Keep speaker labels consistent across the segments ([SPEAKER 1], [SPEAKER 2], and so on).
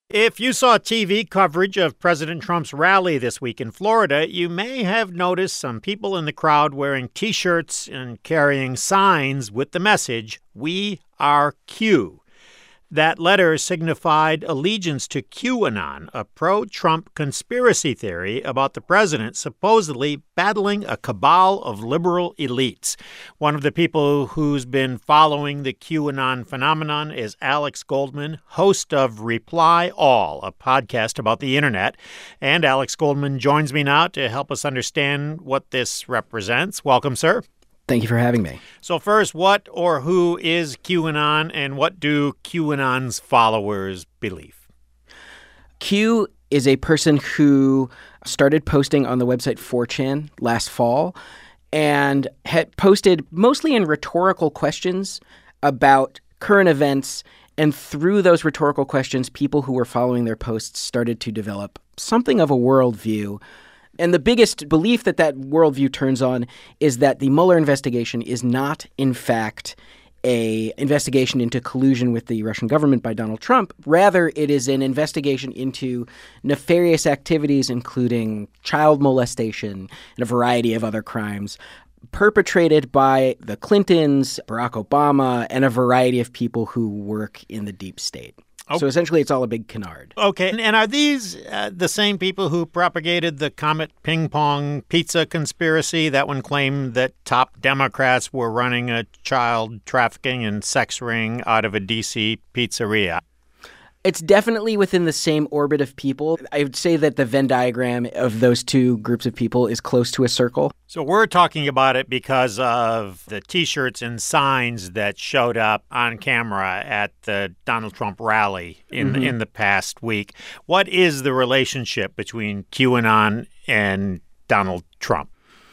[SPEAKER 1] If you saw TV coverage of President Trump's rally this week in Florida, you may have noticed some people in the crowd wearing T-shirts and carrying signs with the message, "We are Q." That letter signified allegiance to QAnon, a pro-Trump conspiracy theory about the president supposedly battling a cabal of liberal elites. One of the people who's been following the QAnon phenomenon is Alex Goldman, host of Reply All, a podcast about the internet. And Alex Goldman joins me now to help us understand what this represents. Welcome, sir.
[SPEAKER 2] Thank you for having me.
[SPEAKER 1] So first, what or who is QAnon, and what do QAnon's followers believe?
[SPEAKER 2] Q is a person who started posting on the website 4chan last fall and had posted mostly in rhetorical questions about current events. And through those rhetorical questions, people who were following their posts started to develop something of a worldview. And the biggest belief that worldview turns on is that the Mueller investigation is not, in fact, an investigation into collusion with the Russian government by Donald Trump. Rather, it is an investigation into nefarious activities, including child molestation and a variety of other crimes perpetrated by the Clintons, Barack Obama, and a variety of people who work in the deep state. So essentially, it's all a big canard.
[SPEAKER 1] Okay. And are these the same people who propagated the Comet Ping Pong pizza conspiracy? That one claimed that top Democrats were running a child trafficking and sex ring out of a D.C. pizzeria.
[SPEAKER 2] It's definitely within the same orbit of people. I would say that the Venn diagram of those two groups of people is close to a circle.
[SPEAKER 1] So we're talking about it because of the T-shirts and signs that showed up on camera at the Donald Trump rally in the past week. What is the relationship between QAnon and Donald Trump?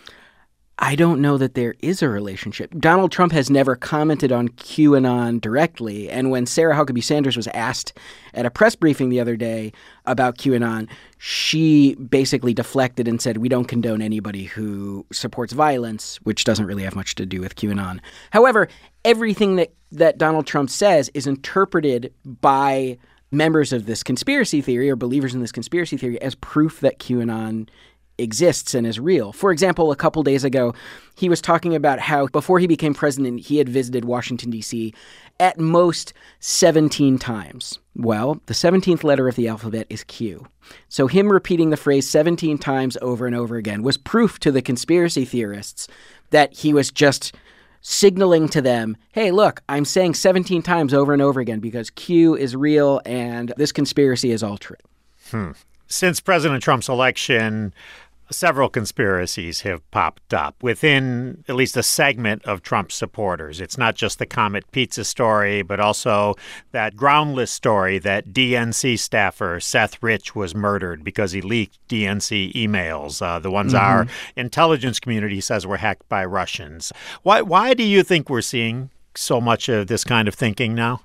[SPEAKER 2] I don't know that there is a relationship. Donald Trump has never commented on QAnon directly. And when Sarah Huckabee Sanders was asked at a press briefing the other day about QAnon, she basically deflected and said, we don't condone anybody who supports violence, which doesn't really have much to do with QAnon. However, everything that Donald Trump says is interpreted by members of this conspiracy theory or believers in this conspiracy theory as proof that QAnon exists and is real. For example, a couple days ago, he was talking about how before he became president, he had visited Washington, D.C. at most 17 times. Well, the 17th letter of the alphabet is Q. So him repeating the phrase 17 times over and over again was proof to the conspiracy theorists that he was just signaling to them, hey, look, I'm saying 17 times over and over again because Q is real and this conspiracy is all true.
[SPEAKER 1] Since President Trump's election, several conspiracies have popped up within at least a segment of Trump's supporters. It's not just the Comet Pizza story, but also that groundless story that DNC staffer Seth Rich was murdered because he leaked DNC emails, the ones our intelligence community says were hacked by Russians. Why do you think we're seeing so much of this kind of thinking now?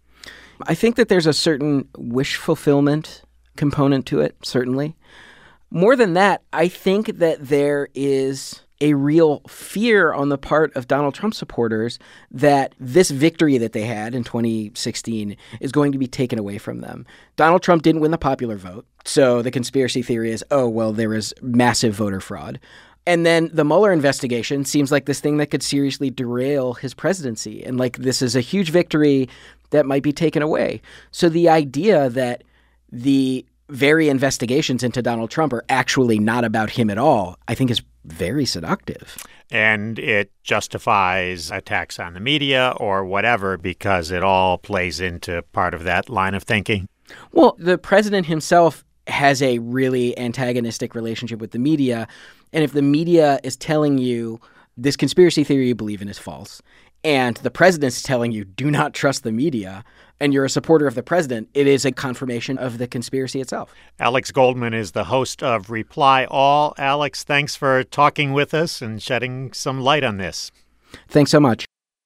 [SPEAKER 2] I think that there's a certain wish fulfillment component to it, certainly. More than that, I think that there is a real fear on the part of Donald Trump supporters that this victory that they had in 2016 is going to be taken away from them. Donald Trump didn't win the popular vote, so the conspiracy theory is, oh, well, there was massive voter fraud. And then the Mueller investigation seems like this thing that could seriously derail his presidency. And like this is a huge victory that might be taken away. So the idea that the very investigations into Donald Trump are actually not about him at all, I think is very seductive.
[SPEAKER 1] And it justifies attacks on the media or whatever because it all plays into part of that line of thinking.
[SPEAKER 2] Well, the president himself has a really antagonistic relationship with the media. And if the media is telling you this conspiracy theory you believe in is false, and the president's telling you do not trust the media, and you're a supporter of the president, it is a confirmation of the conspiracy itself.
[SPEAKER 1] Alex Goldman is the host of Reply All. Alex, thanks for talking with us and shedding some light on this.
[SPEAKER 2] Thanks so much.